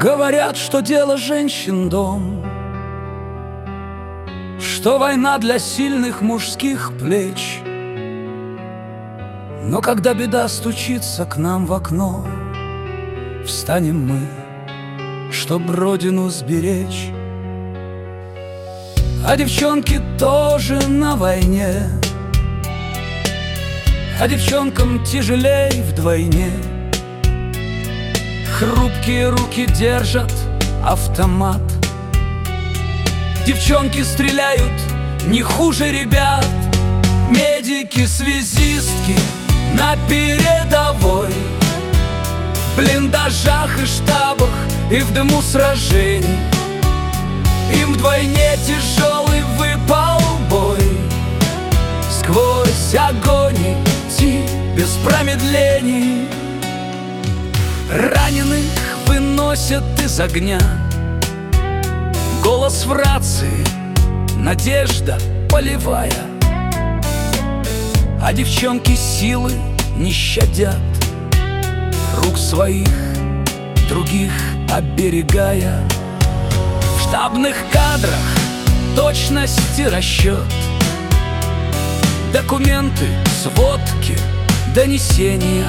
Говорят, что дело женщин дом, что война для сильных мужских плеч. Но когда беда стучится к нам в окно, встанем мы, чтоб родину сберечь. А девчонки тоже на войне, а девчонкам тяжелей вдвойне. Хрупкие руки держат автомат, девчонки стреляют не хуже ребят. Медики-связистки на передовой, в блиндажах и штабах и в дыму сражений. Им вдвойне тяжелый выпал бой, сквозь огонь идти без промедлений. Раненых выносят из огня, голос в рации, надежда полевая. А девчонки силы не щадят, рук своих, других оберегая. В штабных кадрах точность и расчет, документы, сводки, донесения.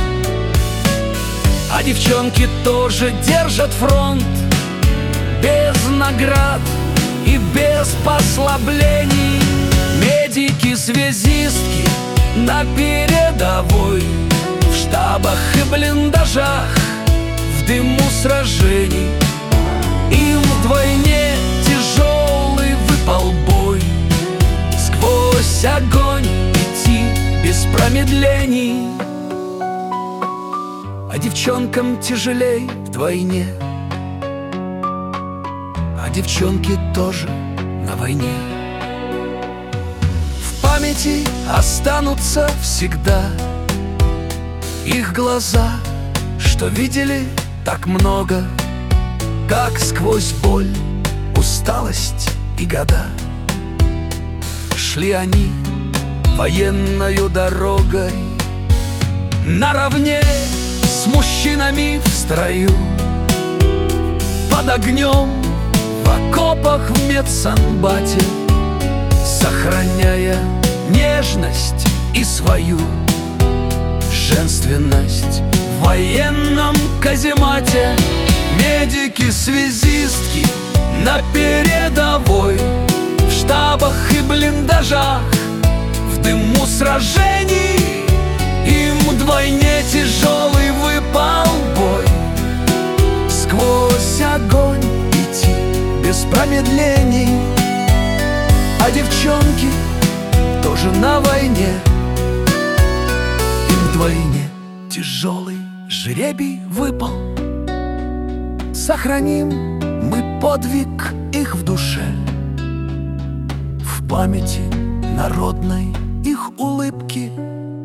А девчонки тоже держат фронт, без наград и без послаблений. Медики-связистки на передовой, в штабах и блиндажах, в дыму сражений. Им вдвойне тяжелый выпал бой, сквозь огонь идти без промедлений. А девчонкам тяжелей вдвойне, а девчонки тоже на войне. В памяти останутся всегда их глаза, что видели так много, как сквозь боль, усталость и года шли они военною дорогой наравне с мужчинами в строю, под огнем в окопах в медсанбате, сохраняя нежность и свою женственность в военном каземате. Медики-связистки на передовой, в штабах и блиндажах, в дыму сражений. Им вдвойне тяжелый выпал бой, сквозь огонь идти без промедлений. А девчонки тоже на войне, им вдвойне тяжелый жребий выпал. Сохраним мы подвиг их в душе, в памяти народной их улыбки